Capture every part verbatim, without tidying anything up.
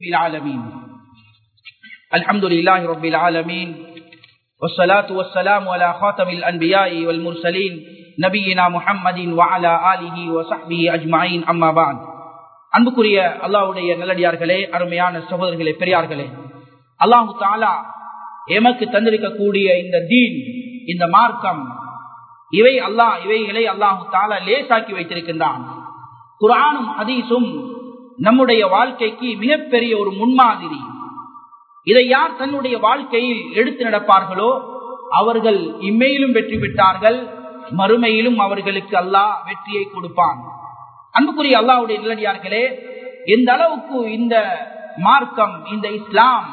العالمين الحمد لله رب العالمين والصلاة والسلام على خاتم الأنبياء والمرسلين نبينا محمد وعلى آله وصحبه أجمعين أما بعد அன்புக்குரிய அல்லாஹ்வுடைய நல்லடியார்களே, அருமையான சகோதரர்களே, பெரியார்களே, அல்லாஹ் தஆலா எமக்கு தந்திருக்கக்கூடிய இந்த தீன், இந்த மார்க்கம், இவை அல்லாஹ் இவைகளை அல்லாஹ் தஆலா லேசாக்கி வைத்திருக்கின்றான். குர்ஆனும் ஹதீஸும் நம்முடைய வாழ்க்கைக்கு மிகப்பெரிய ஒரு முன்மாதிரி. இதை யார் தன்னுடைய வாழ்க்கையில் எடுத்து நடப்பார்களோ அவர்கள் இம்மையிலும் வெற்றி பெற்றார்கள், மறுமையிலும் அவர்களுக்கு அல்லாஹ் வெற்றியை கொடுப்பான். அன்புக்குரிய அல்லாஹ்வுடைய நல்லடியார்களே, எந்த அளவுக்கு இந்த மார்க்கம், இந்த இஸ்லாம்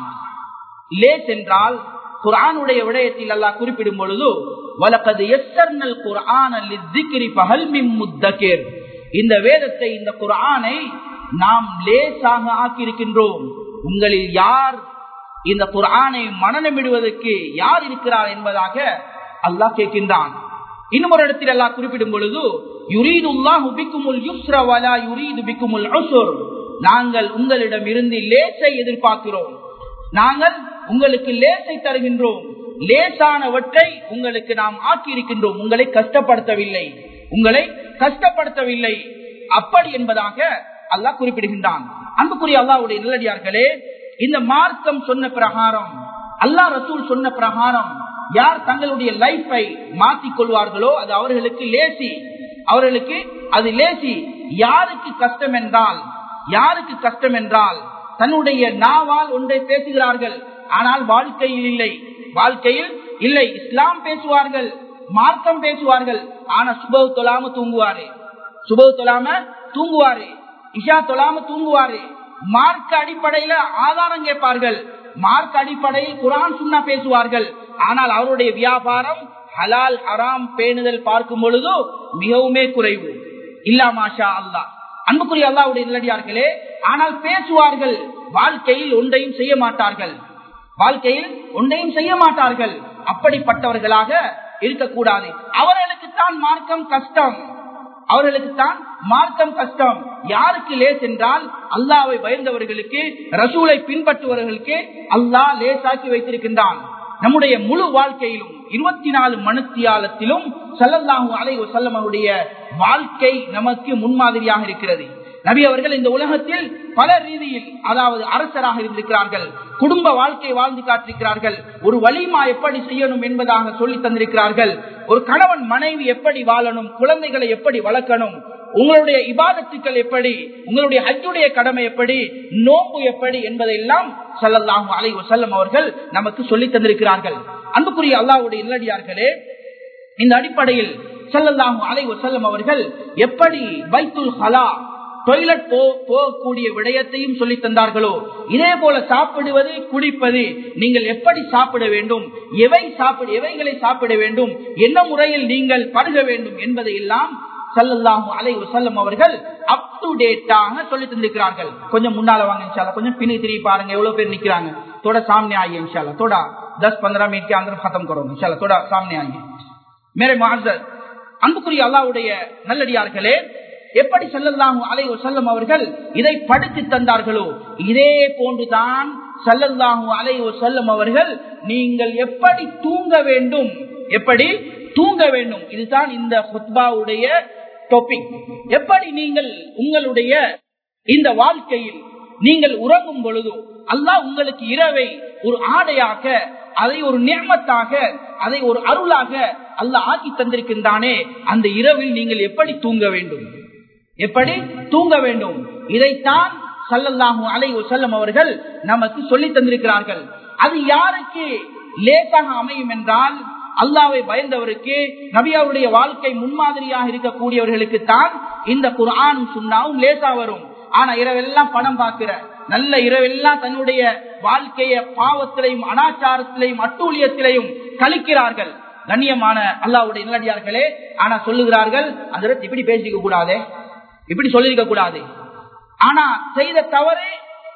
லேஸ் என்றால், குர்ஆனுடைய விடயத்தில் அல்லாஹ் குறிப்பிடும் பொழுது வலகத் யஸ்ஸர்னல் குர்ஆன லிஸ்ஸிக்ரி ஃபஹல் மின் முத்தகிர், இந்த வேதத்தை, இந்த குர்ஆனை நாம் லேசாக ஆக்கியிருக்கின்றோம், உங்களில் யார் இந்த குர்ஆனை மனனமிடுவதற்கு யார் இருக்கிறார் என்பதாக அல்லாஹ் கேட்கின்றான். இன்னும் ஒரு இடத்தில் அல்லாஹ் குறிப்பிடும் பொழுது யுரீதுல்லாஹு பிக்குமுல் யுஸ்ர வலா யுரீது பிக்குமுல் உஸ்ர், நாங்கள் உங்களிடம் இருந்து லேசை எதிர்பார்க்கிறோம், நாங்கள் உங்களுக்கு லேசை தருகின்றோம், லேசானவற்றை உங்களுக்கு நாம் ஆக்கியிருக்கின்றோம், உங்களை கஷ்டப்படுத்தவில்லை, உங்களை கஷ்டப்படுத்தவில்லை, அப்படி என்பதாக அல்லாஹ் குறிப்பிடுகின்றான். அன்புக்குரிய அல்லாஹ்வுடைய நல்லடியார்களே, இந்த மார்க்கம் சொன்ன பிரகாரம், அல்லாஹ் ரசூல் சொன்ன பிரகாரம் யார் தங்களுடைய லைஃபை மாற்றிக் கொள்வார்களோ அது அவர்களுக்கு லேசி, அவர்களுக்கு அது லேசி. யாருக்கு கஷ்டம் என்றால், யாருக்கு கஷ்டம் என்றால் தன்னுடைய நாவால் ஒன்றை பேசுகிறார்கள், ஆனால் வாழ்க்கையில் இல்லை, வாழ்க்கையில் இல்லை. இஸ்லாம் பேசுவார்கள், மார்க்கம் பேசுவார்கள், ஆனா சுபஹ் தொழாம தூங்குவாரு, சுபஹ் தொழாம தூங்குவாரு, இஷா தொழாம தூங்குவாரு. மார்க்க அடிப்படையில ஆதாரம் கேட்பார்கள், மார்க்க அடிப்படையில் குர்ஆன் சுன்னா பேசுவார்கள், ஆனால் அவருடைய வியாபாரம் ஹலால் ஹராம் பேணுதல் பார்க்கும் பொழுது மிகவுமே குறைவு. இல்லா மாஷா அல்லாஹ். அன்புக்குரிய அல்லாஹ்வுடைய நல்லடியார்களே, ஆனால் பேசுவார்கள், வாழ்க்கையில் ஒன்றையும் செய்ய மாட்டார்கள், வாழ்க்கையில் ஒன்றையும் செய்ய மாட்டார்கள். அப்படிப்பட்டவர்களாக இருக்கக்கூடாது. அவர்களுக்கு தான் மார்க்கம் கஷ்டம், அவர்களுக்கு தான் மார்க்கம் கஷ்டம். யாருக்கு லேஸ் என்றால் அல்லாஹ்வை பயந்தவர்களுக்கு, ரசூலை பின்பற்றுவர்களுக்கு அல்லாஹ் லேசாக்கி வைத்திருக்கின்றான். நம்முடைய முழு வாழ்க்கையிலும் இருபத்தி நாலு மணித்தியாலத்திலும் ஸல்லல்லாஹு அலைஹி வஸல்லம் அவருடைய வாழ்க்கை நமக்கு முன்மாதிரியாக இருக்கிறது. நபி அவர்கள் இந்த உலகத்தில் பல ரீதியில், அதாவது அரசராக இருந்திருக்கிறார்கள், குடும்ப வாழ்க்கை வாழ்ந்து காட்டிருக்கிறார்கள், ஒரு வலிமா எப்படி செய்யணும் என்பதாக சொல்லி தந்திருக்கிறார்கள், ஒரு கணவன் மனைவி எப்படி வாழணும், குழந்தைகளை எப்படி வளர்க்கணும், உங்களுடைய இபாதத்துக்கள் எப்படி, உங்களுடைய ஹஜ்ஜுடைய கடமை எப்படி, நோன்பு எப்படி என்பதையெல்லாம் ஸல்லல்லாஹு அலைஹி வஸல்லம் அவர்கள் நமக்கு சொல்லி தந்திருக்கிறார்கள். அன்புக்குரிய அல்லாஹ்வுடைய நல்லடியார்களே, இந்த அடிப்படையில் ஸல்லல்லாஹு அலைஹி வஸல்லம் அவர்கள் எப்படி பைத்துல் ஹலா, டாய்லெட் போகக்கூடிய விடயத்தையும் சொல்லி தந்தார்களோ, இதே போல சாப்பிடுவது, குடிப்பது, நீங்கள் எப்படி சாப்பிட வேண்டும், எவை சாப்பிட எவைகளை சாப்பிட வேண்டும், என்ன முறையில் நீங்கள் பருக வேண்டும் என்பதை எல்லாம் ஸல்லல்லாஹு அலைஹி வஸல்லம் அவர்கள் அப் டு டேட்டாக சொல்லி தந்திருக்கிறார்கள். கொஞ்சம் முன்னால வாங்க இன்ஷாஅல்லாஹ், கொஞ்சம் பின்னி திரும்பி பாருங்க, எவ்வளவு பேர் நிக்கிறாங்க. थोड़ा सामने आइए इंशाल्लाह, थोड़ा दस पंद्रह मिनट के अंदर खत्म करूंगा इंशाल्लाह, थोड़ा सामने आइए मेरे मुअज़्ज़ज़. அன்புக்குரிய அல்லாஹ்வுடைய நல்லடியார்களே, எப்படி ஸல்லல்லாஹு அலைஹி வஸல்லம் அவர்கள் இதை படித்து தந்தார்களோ இதே போன்றுதான் ஸல்லல்லாஹு அலைஹி வஸல்லம் அவர்கள் நீங்கள் எப்படி தூங்க வேண்டும், எப்படி தூங்க வேண்டும், இதுதான் இந்த குத்பாவுடைய டாபிக். எப்படி நீங்கள் உங்களுடைய இந்த வாழ்க்கையில் நீங்கள் உறங்கும் பொழுது அல்லாஹ் உங்களுக்கு இரவை ஒரு ஆடையாக, அதை ஒரு நிஅமத்தாக, அதை ஒரு அருளாக அல்லாஹ் ஆக்கி தந்திருக்கின்றானே, அந்த இரவில் நீங்கள் எப்படி தூங்க வேண்டும், எப்படி தூங்க வேண்டும், இதைத்தான் ஸல்லல்லாஹு அலைஹி வஸல்லம் அவர்கள் நமக்கு சொல்லி தந்திருக்கிறார்கள். அது யாருக்கு லேசாக அமையும் என்றால் அல்லாஹ்வை பயந்தவருக்கு, நபியாவுடைய வாழ்க்கை முன்மாதிரியாக இருக்கக்கூடியவர்களுக்கு தான் இந்த குர்ஆனும் சுன்னாவும் லேசா வரும். ஆனா இரவெல்லாம் பணம் பார்க்கிற, நல்ல இரவெல்லாம் தன்னுடைய வாழ்க்கைய பாவத்திலையும் அனாச்சாரத்திலையும் அட்டூழியத்திலையும் கழிக்கிறார்கள். கண்ணியமான அல்லாஹ்வுடைய நல்லடியார்களே, ஆனா சொல்லுகிறார்கள் ஹஜ்ரத் இப்படி பேசிக்க கூடாது, இப்படி சொல்லிருக்க கூடாது. ஆனா செய்த தவறு,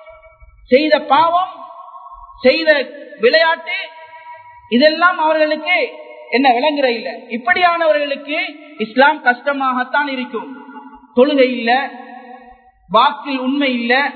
செய்த பாவம், செய்த விளையாட்டு, இதெல்லாம் அவர்களுக்கு என்ன விளங்குற இல்ல. இப்படியானவர்களுக்கு இஸ்லாம் கஷ்டமாகத்தான் இருக்கும். தொழுகை இல்ல, வாக்கில் உண்மை இல்ல,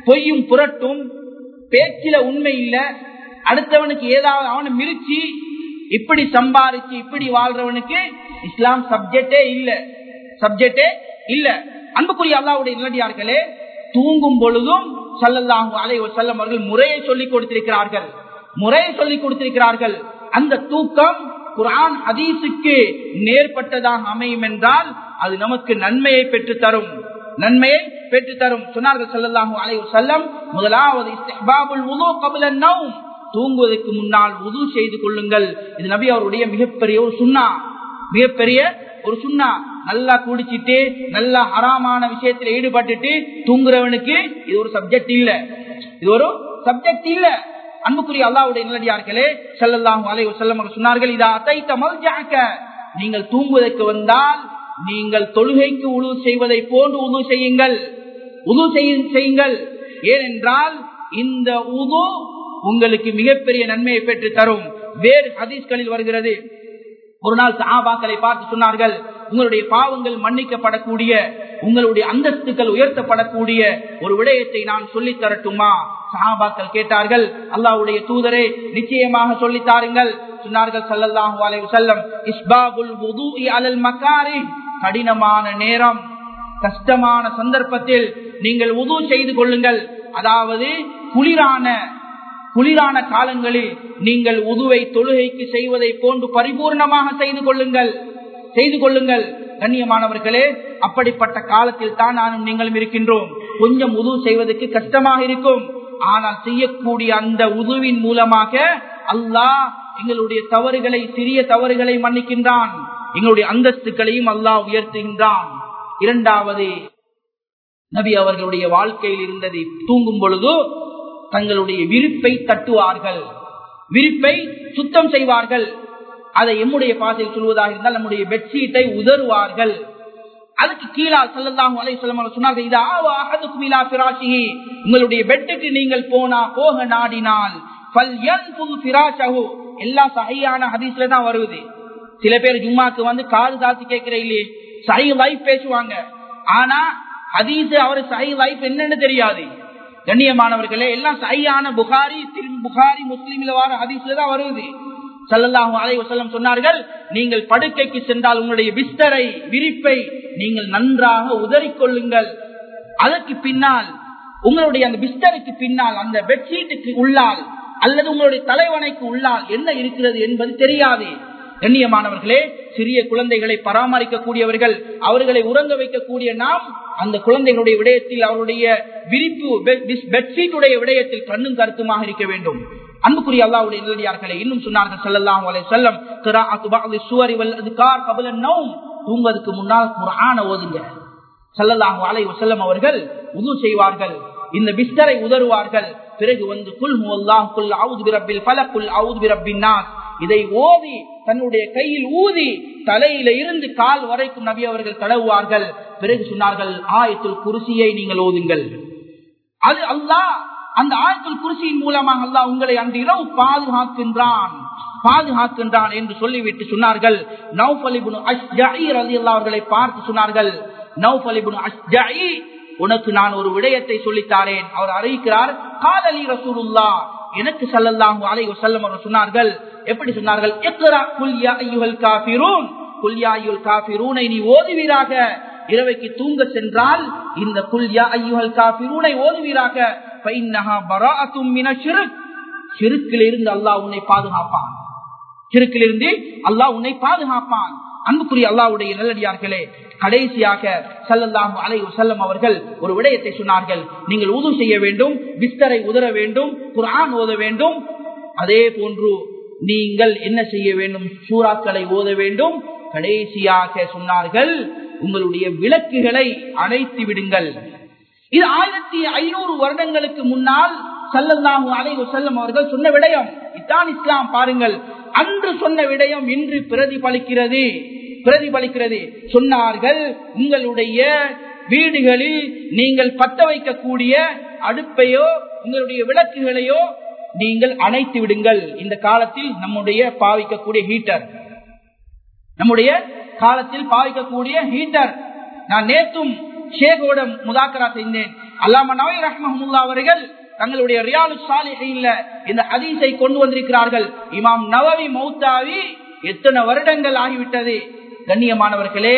பொய்யும் புரட்டும், பேச்சில உண்மை இல்ல, அடுத்தவனுக்கு ஏதாவது அவனை மிரிச்சு இப்படி சம்பாதிச்சு இப்படி வாழ்றவனுக்கு இஸ்லாம் சப்ஜெக்டே இல்ல, சப்ஜெக்டே இல்ல. அன்புக்குரிய அல்லாஹ்வுடைய நல்லடியார்களே, தூங்கும் பொழுதும் ஸல்லல்லாஹு அலைஹி வஸல்லம் அவர்கள் முறையை சொல்லிக் கொடுத்திருக்கிறார்கள், முறையை சொல்லிக் கொடுத்திருக்கிறார்கள். அந்த தூக்கம் குர்ஆன் ஹதீஸுக்கு நேர்பட்டதாக அமையும் என்றால் அது நமக்கு நன்மையை பெற்று தரும், நன்மையை பெற்று தரும். சொன்னார்கள் ஸல்லல்லாஹு அலைஹி வஸல்லம், முதலாவது இஸ்திஹ்பாபுல் வுது قبل النوم, தூங்குவதற்கு முன்னால் வுது செய்து கொள்ளுங்கள். இது நபி அவருடைய மிகப்பெரிய ஒரு சுன்னா, மிகப்பெரிய ஒரு சுன்னா. நல்லா குடிச்சிட்டு நல்லா ஹராமான விஷயத்தில் ஈடுபட்டுட்டு தூங்குறவனுக்கு இது ஒரு சப்ஜெக்ட் இல்ல, இது ஒரு சப்ஜெக்ட் இல்ல. அன்புக்குரிய அல்லாஹ்வுடைய நல்லடியார்களே, ஸல்லல்லாஹு அலைஹி வஸல்லம் அவர்கள் சொன்னார்கள், இதா அதைத மல்ஜஅக, நீங்கள் தூங்குவதற்கு வந்தால் நீங்கள் தொழுகைக்கு உது செய்வதை போன்று உது செய்யுங்கள், உது செய்யுங்கள். ஏனென்றால் இந்த உது உங்களுக்கு மிகப்பெரிய நன்மையை பெற்று தரும். வேறு ஹதீஸ்களில் வருகிறது, ஒரு நாள் சஹாபாக்களை பார்த்து சொன்னார்கள், உங்களுடைய பாவங்கள் மன்னிக்கப்படக்கூடிய, உங்களுடைய அந்தஸ்துகள் உயர்த்தப்படக்கூடிய ஒரு விடயத்தை நான் சொல்லித் தரட்டுமா? சஹாபாக்கள் கேட்டார்கள், அல்லாஹ்வுடைய தூதரே நிச்சயமாக சொல்லித் தாருங்கள். சொன்னார்கள் ஸல்லல்லாஹு அலைஹி வஸல்லம், இஸ்பாகுல் வுதுஇ அலல் மகாரிஹ், கடினமான நேரம், கஷ்டமான சந்தர்ப்பத்தில் நீங்கள் வுது செய்து கொள்ளுங்கள். அதாவது குளிரான குளிரான காலங்களில் நீங்கள் உதுவை தொழுகைக்கு செய்வதை போன்று பரிபூர்ணமாக செய்து கொள்ளுங்கள், செய்து கொள்ளுங்கள். கண்ணியமானவர்களே, அப்படிப்பட்ட காலத்தில் தான் நானும் நீங்களும் இருக்கின்றோம். கொஞ்சம் உது செய்வதற்கு கஷ்டமாக இருக்கும், ஆனால் செய்யக்கூடிய அந்த உதுவின் மூலமாக அல்லாஹ் எங்களுடைய தவறுகளை, சிறிய தவறுகளை மன்னிக்கின்றான், எங்களுடைய அந்தஸ்துகளையும் அல்லாஹ் உயர்த்துகின்றான். இரண்டாவது, நபி அவர்களுடைய வாழ்க்கையில் இருந்தது, தூங்கும் பொழுது தங்களுடைய விருப்பை தட்டுவார்கள், விருப்பை சுத்தம் செய்வார்கள். அதை எம்முடைய பாசையில் சொல்வதாக இருந்தால் நம்முடைய பெட்ஷீட்டை உதறுவார்கள். அதுக்கு கீழால் ஸல்லல்லாஹு அலைஹி வஸல்லம் சொன்னார்கள், இதா ஆவா அஹதுக்கும் இலா ஃபிராஷிஹி, உங்களுடைய பெட்டுக்கு நீங்கள் போனா போக நாடினால் ஃபல்யன்ஃபுல் ஃபிராஷஹு, எல்லா சஹீஹான ஹதீஸ்ல தான் வருது. சில பேர் ஜும்மாக்கு வந்து காது தாத்தி கேட்கிற இல்லையே, சஹீஹ் லைஃப் பேசுவாங்க, ஆனா ஹதீஸ் அவர் சஹீஹ் லைஃப் என்னன்னு தெரியாது. கண்ணியமானவர்களே, எல்லாம் சஹீஹான புகாரி புகாரி முஸ்லிம்ல வர ஹதீஸ்ல தான் வருது. ஸல்லல்லாஹு அலைஹி வஸல்லம் சொன்னார்கள், நீங்கள் படுக்கைக்கு சென்றால் உங்களுடைய பிஸ்தரை, விரிப்பை நீங்கள் நன்றாக உதறிக்கொள்ளுங்கள். அதற்கு பின்னால் உங்களுடைய அந்த பிஸ்தருக்கு பின்னால், அந்த பெட்ஷீட்டுக்கு உள்ளால் அல்லது உங்களுடைய தலைவனைக்கு உள்ளால் என்ன இருக்கிறது என்பது தெரியாது. கண்ணியமானவர்களே, சிறிய குழந்தைகளை பராமரிக்கக்கூடியவர்கள், அவர்களை உறங்க வைக்கக்கூடிய நாம் அந்த குழந்தைகளுடைய விடயத்தில், அவருடைய விரிப்பு பெட்ஷீட்டுடைய விடயத்தில் கண்ணும் கருத்துமாக இருக்க வேண்டும். அன்புக்குரிய அல்லாஹ்வுடைய நல்லடியார்களே, இன்னும் சொன்னார்கள் ஸல்லல்லாஹு அலைஹி வஸல்லம், கிராஅத்து பஅதி ஸுவரி வல் அஸ்கார் قبل النوم, தூங்குவதற்கு முன்னால் குர்ஆனை ஓதுங்க. ஸல்லல்லாஹு அலைஹி வஸல்லம் அவர்கள் வுது செய்வார்கள், இந்த பிஸ்தரை உதறுவார்கள், பிறகு வந்து குல் ஹுவல்லாஹு குல் அஊது பிரப்பில் ஃபலக் குல் அஊது பிரப்பின் நாஸ், இதை ஓதி தன்னுடைய கையில் ஊதி தலையில இருந்து கால் வரைக்கும் நபி அவர்கள் தடவுவார்கள். பிறகு சொன்னார்கள், ஆயத்துல் குர்சியை நீங்கள் ஓதுங்கள். அது அல்லாஹ், அந்த ஆயத்துல் குர்சியின் மூலமாக அல்லாஹ் உங்களை அன்று இரவு பாதுகாக்கின்றான், பாதுகாக்கின்றான் என்று சொல்லிவிட்டு சொன்னார்கள். நௌஃபல் இப்னு அஷ்ஜஇ ரலியல்லாஹு அவர்களை பார்த்து சொன்னார்கள், நௌஃபல் இப்னு அஷ்ஜஇ, உனக்கு நான் ஒரு விடயத்தை சொல்லித்தாரேன். அவர் அறிவிக்கிறார், கால லி ரசூலுல்லாஹ், எனக்கு ஸல்லல்லாஹு அலைஹி வஸல்லம் அவர்கள் சொன்னார்கள். எப்படி சொன்னார்கள்? இக்ரா குல் யா அய்யுஹல் காஃபிரூன், குல் யா அய்யுல் காஃபிரூனை நீ ஓதுவீராக. இரவைக்கு தூங்க சென்றால் இந்த குல் யா அய்யுஹல் காஃபிரூனை ஓதுவீராக. ஃபைன்னஹா பராஅத்தும் மினஷ் ஷிர்க், ஷிர்க்கில் இருந்து அல்லாஹ் உன்னை பாதுகாப்பான், ஷிர்க்கில் இருந்து அல்லாஹ் உன்னை பாதுகாப்பான். அன்புக்குரிய அல்லாஹ்வுடைய நல்லடியார்களே, கடைசியாக ஸல்லல்லாஹு அலைஹி வஸல்லம் அவர்கள் ஒரு விடயத்தை சொன்னார்கள். நீங்கள் உது செய்ய வேண்டும், பிஸ்தரை உதற வேண்டும், குர்ஆன் ஓத வேண்டும். அதே போன்று நீங்கள் என்ன செய்ய வேண்டும்? சூறாக்களை ஓத வேண்டும். கடைசியாக சொன்னார்கள், உங்களுடைய விளக்குகளை அணைத்து விடுங்கள். இது ஆயிரத்தி ஐநூறு வருடங்களுக்கு முன்னால் ஸல்லல்லாஹு அலைஹி வஸல்லம் அவர்கள் சொன்ன விடயம். இதான் இஸ்லாம். பாருங்கள், அன்று சொன்ன விடயம் இன்று பிரதிபலிக்கிறது, பிரதிபலிக்கிறது. சொன்னார்கள், உங்களுடைய வீடுகளில் நீங்கள் பத்த வைக்கக்கூடிய அடுப்பையோ உங்களுடைய விளக்குகளையோ நீங்கள் அணைத்து விடுங்கள். இந்த காலத்தில் நம்முடைய பாவிக்கக்கூடிய ஹீட்டர், நம்முடைய காலத்தில் பாவிக்கக்கூடிய ஹீட்டர். நான் நேற்றும் ஷேகோட முதாக்கரா செய்தேன். அல்லாமா நவவி ரஹ்மஹுல்லாஹ் அவர்கள் தங்களுடைய ரியாலுஸ் ஸாலிஹீன்ல இந்த ஹதீஸை கொண்டு வந்திருக்கிறார்கள். இமாம் நவவி மௌத்தாவி எத்தனை வருடங்கள் ஆகிவிட்டது. கண்ணியமானவர்களே,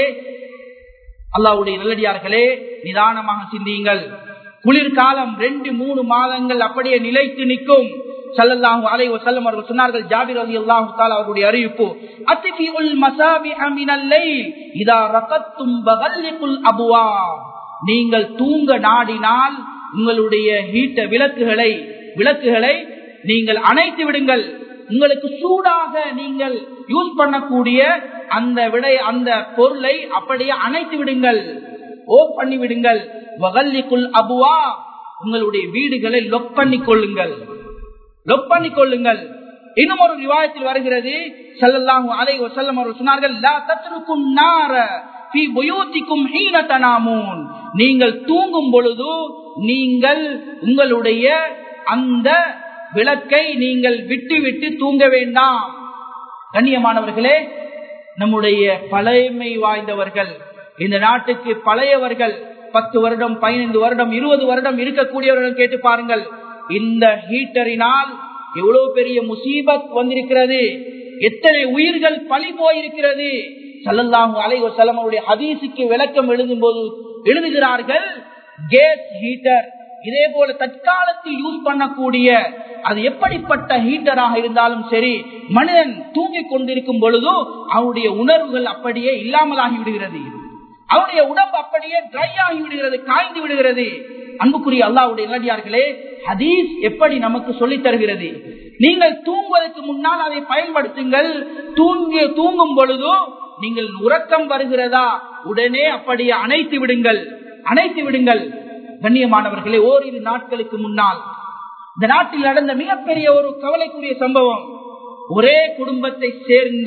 அல்லாஹ்வுடைய நல்லடியார்களே, நிதானமாக சிந்தியுங்கள். குளிர்காலம் ரெண்டு மூணு மாதங்கள் அப்படியே நிலைத்து நிற்கும். ஸல்லல்லாஹு அலைஹி வஸல்லம் அவர்கள் சொன்னார்கள், ஜாபிர் ரலியல்லாஹு தஆலா அவருடைய அறிவிப்பு, அத்ஃபிஉல் மஸாபிஹ மினல் லைல் இதா ரகத்தும் பகல்லிகுல் அப்வாப். நீங்கள் தூங்க நாடினால் உங்களுடைய ஹீட்ட விளக்குகளை விளக்குகளை நீங்கள் அணைத்து விடுங்கள். உங்களுக்கு சூடாக நீங்கள் யூஸ் பண்ணக்கூடிய அந்த விடை அந்த பொருளை அப்படியே அணைத்து விடுங்கள், ஓப் பண்ணி விடுங்கள். வகல்லிகுல் அப்வாப், உங்களுடைய வீடுகளை லொக் பண்ணிக் கொள்ளுங்கள், லொக் பண்ணிக் கொள்ளுங்கள். இன்னும் ஒரு ரிவாயத்தில் வருகிறது, ஸல்லல்லாஹு அலைஹி வஸல்லம் அவர்கள் சொன்னார்கள், லா தத்ருகுன் நார ஃபீ புயூதிக்கும் ஹீன தனாமூன். நீங்கள் தூங்கும் பொழுது நீங்கள் உங்களுடைய அந்த விளக்கை நீங்கள் விட்டு விட்டு தூங்க வேண்டாம். கண்ணியமானவர்களே, நம்முடைய பழைமை வாய்ந்தவர்கள், இந்த நாட்டுக்கு பழையவர்கள், பத்து வருடம் பதினைந்து வருடம் இருபது வருடம் இருக்கக்கூடியவர்கள் கேட்டு பாருங்கள். இந்த ஹீட்டரினால் எவ்வளவு பெரிய முசீபத் வந்திருக்கிறது, எத்தனை உயிர்கள் பழி போயிருக்கிறது. ஸல்லல்லாஹு அலைஹி வஸல்லம் அவருடைய ஹதீஸுக்கு விளக்கம் எழுதும் போது எழுதுகிறார்கள், கேஸ் ஹீட்டர் இதே போல தற்காலத்தில் யூஸ் பண்ணக்கூடிய அது எப்படிப்பட்ட ஹீட்டராக இருந்தாலும் சரி, மனிதன் தூங்கிக் கொண்டிருக்கும் பொழுது அவருடைய உணர்வுகள் அப்படியே இல்லாமலாகி விடுகிறது, அவருடைய உடம்பு அப்படியே ட்ரை ஆகி விடுகிறது, காய்ந்து விடுகிறது. அன்புக்குரிய அல்லாஹ்வுடைய நல்லடியார்களே, ஹதீஸ் எப்படி நமக்கு சொல்லித் தருகிறது? நீங்கள் தூங்குவதற்கு முன்னால் அதை பயன்படுத்துங்கள். தூங்கி தூங்கும் பொழுது நீங்கள் உறக்கம் வருகிறதா, உடனே அப்படியே அணைத்து விடுங்கள், அணைத்து விடுங்கள். கண்ணியமானவர்களே, ஓரிரு நாட்களுக்கு முன்னால் இந்த நாட்டில் நடந்த மிகப்பெரிய ஒரு கவலைக்குரிய சம்பவம். ஒரே குடும்பத்தை சேர்ந்த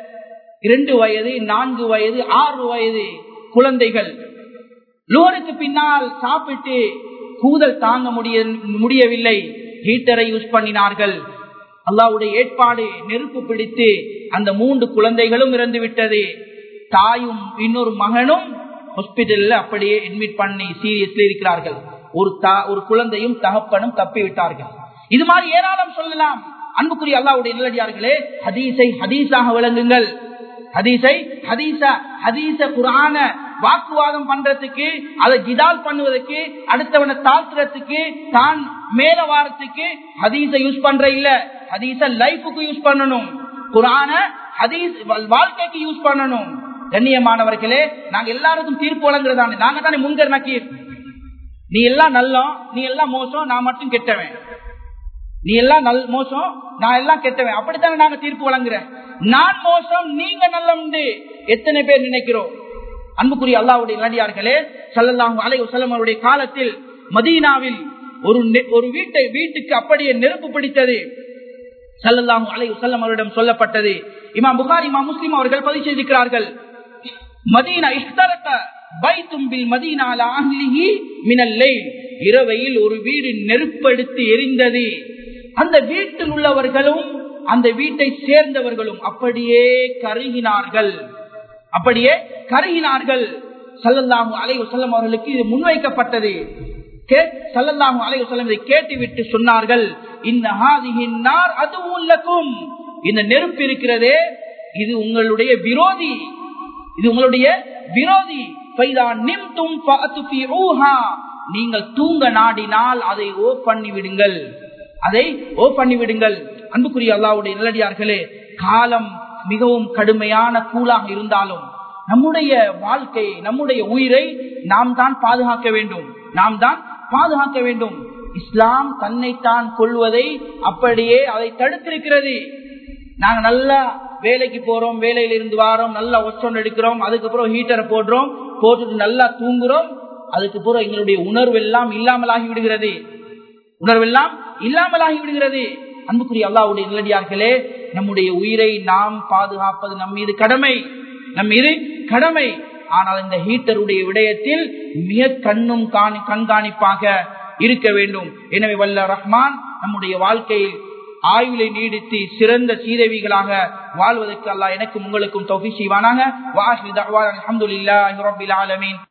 இரண்டு வயது நான்கு வயது ஆறு வயது குழந்தைகள் லோருக்கு பின்னால் சாப்பிட்டு கூதல் தாங்க முடிய முடியவில்லை ஹீட்டரை யூஸ் பண்ணினார்கள். அல்லாஹ்வுடைய ஏற்பாடு, நெருப்பு பிடித்து அந்த மூன்று குழந்தைகளும் இறந்து விட்டது. தாயும் இன்னொரு மகனும் ஹாஸ்பிட்டல்ல அப்படியே அட்மிட் பண்ணி சீரியஸ்ல இருக்கிறார்கள். ஒரு ஒரு குழந்தையும் தகப்பனும் தப்பி விட்டார்கள். இது மாதிரி ஏராளம் சொல்லலாம். அன்புக்குரிய அல்லாஹ்வுடைய நல்லடியார்களே, ஹதீஸை ஹதீஸாக விளங்குங்கள். ஹதீஸை ஹதீஸா ஹதீஸ குர்ஆன வாக்குவாதம் பண்றதுக்கு, அதை ஜிதால் பண்ணுவதற்கு, அடுத்தவனை தாழ்த்துறதுக்கு, தான் மேல வாரத்துக்கு ஹதீஸை யூஸ் பண்ற இல்ல. ஹதீஸ லைஃபுக்கு யூஸ் பண்ணணும், குர்ஆன ஹதீஸ் வாழ்க்கைக்கு யூஸ் பண்ணணும். கண்ணியமானவர்களே, நாங்க எல்லாருக்கும் தீர்ப்பு வழங்குறதானே, நாங்க தானே முன்கர் நக்கீர். நீ எல்லாம் நல்லோம், நீ எல்லாம் மோசம், நான் மட்டும் கெட்டவன். நீ எல்லாம் நல் மோசம், நான் எல்லாம் கெட்டவன், அப்படித்தானே நாங்க தீர்ப்பு வழங்குறேன். நான் மோசம், நீங்க நல்ல எத்தனை பேர் நினைக்கிறோம்? அன்புக்குரிய அல்லாஹ்வுடைய நல்லடியார்களே, ஸல்லல்லாஹு அலைஹி வஸல்லம் அவருடைய காலத்தில் மதீனாவில் ஒரு ஒரு வீட்டை வீட்டுக்கு அப்படியே நெருப்பு பிடித்தது. ஸல்லல்லாஹு அலைஹி வஸல்லம் அவரிடம் சொல்லப்பட்டது. இமாம் புகாரி, இமாம் முஸ்லிம் அவர்கள் பதிவு செய்திருக்கிறார்கள், மதீனா இஹ்தரக பைத்தும் பில் மதீனா அலா அஹ்லிஹி மினல் லைல். இரவையில் ஒரு வீடு நெருப்பெடுத்து எரிந்தது. அந்த வீட்டில் உள்ளவர்களும் அந்த வீட்டை சேர்ந்தவர்களும் அப்படியே கருகினார்கள், அப்படியே கருகினார்கள். ஸல்லல்லாஹு அலைஹி வஸல்லம் அவர்களுக்கு இது முன்வைக்கப்பட்டது. ஸல்லல்லாஹு அலைஹி வஸல்லம் இதை கேட்டுவிட்டு சொன்னார்கள், இன்ன ஹாதிஹின் நார் அதுவும் லக்கும். இந்த நெருப்பு இருக்கிறதே, இது உங்களுடைய விரோதி, இது உங்களுடைய விரோதி. ஃபைதா நிம்தும் ஃபஅத்ஃபிஊஹா. நீங்கள் தூங்க நாடினால் அதை ஓ பண்ணி விடுங்கள், அதை ஓ பண்ணி விடுங்கள். அன்புக்குரிய அல்லாஹ்வுடைய நல்லடியார்களே, காலம் மிகவும் கடுமையான கூலாக இருந்தாலும் நம்முடைய வாழ்க்கை, நம்முடைய உயிரை நாம் தான் பாதுகாக்க வேண்டும், நாம் தான் பாதுகாக்க வேண்டும். இஸ்லாம் தன்னைத்தான் கொள்வதை அப்படியே அதை தடுத்திருக்கிறது. நாங்க நல்லா வேலைக்கு போறோம், வேலையில இருந்து வாரோம், நல்லா ஒச்சொண்டு எடுக்கிறோம், அதுக்கப்புறம் ஹீட்டரை போடுறோம், போட்டுட்டு நல்லா தூங்குறோம், அதுக்கப்புறம் எங்களுடைய உணர்வு எல்லாம் இல்லாமலாகி விடுகிறது, உணர்வெல்லாம் இல்லாமலாகி விடுகிறது. அன்புக்குரிய அல்லாஹ்வுடைய நல்லடியார்களே, நம்முடைய உயிரை நாம் பாதுகாப்பது நம் மீது கடமை, நம் மீது கடமை. ஆனால் இந்த ஹீட்டருடைய விடயத்தில் மிக கண்ணும் கண்காணிப்பாக இருக்க வேண்டும். எனவே வல்ல ரஹ்மான் நம்முடைய வாழ்க்கையில் ஆயுளை நீடித்து சிறந்த சீதேவிகளாக வாழ்வதற்கு அல்லாஹ் எனக்கும் உங்களுக்கும் தௌஃபீக் செய்வானாக. வ ஆகிரு தஅவானா அல்ஹம்துலில்லாஹி ரப்பில் ஆலமீன்.